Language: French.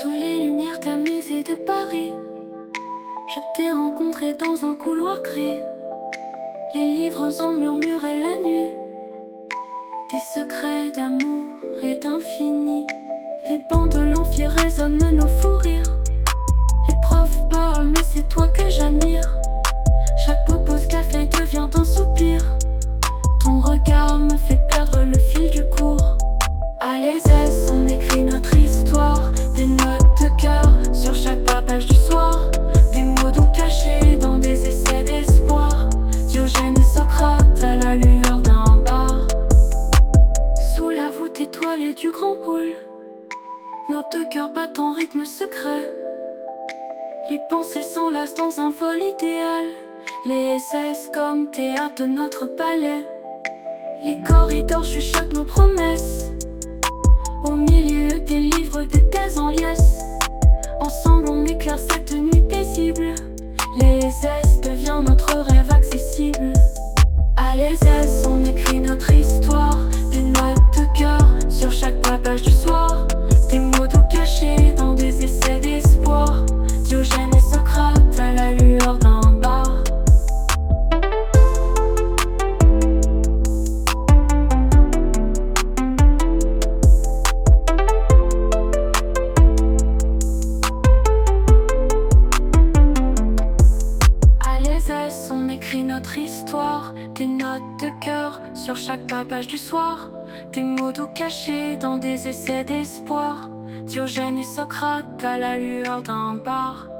Sous les lumières d'un musée de Paris, je t'ai rencontré dans un couloir gris. Les livres en murmuraient la nuit, des secrets d'amour et d'infini. Les bancs de l'amphi résonnent nos fous rires. Les profs parlent mais c'est toi que j'admire. Chaque pause café devient un soupir. Ton regard me fait perdre le fil du cours. À l'ESS on écrit notre histoire. Des notes de cœur sur chaque page du soir. Des mots doux cachés dans des essais d'espoir. Diogène et Socrate à la lueur d'un bar. Sous la voûte étoilée du grand hall, nos deux cœurs battent en rythme secret. Les pensées s'enlacent dans un vol idéal. Les SS comme théâtre de notre palais. Les corridors chuchotent nos promesses. Au milieu des livres, des thèses en liesse. Ensemble on éclaire cette nuit paisible. Les SS devient notre rêve accessible. À l'ESS on écrit notre histoire. Des notes de cœur sur chaque page du soir. Des mots doux cachés dans des essais d'espoir. Diogène et Socrate à la lueur d'un bar. À l'ESS on écrit notre histoire. Des notes de cœur sur chaque page du soir. Des mots doux cachés dans des essais d'espoir. Diogène et Socrate à la lueur d'un bar.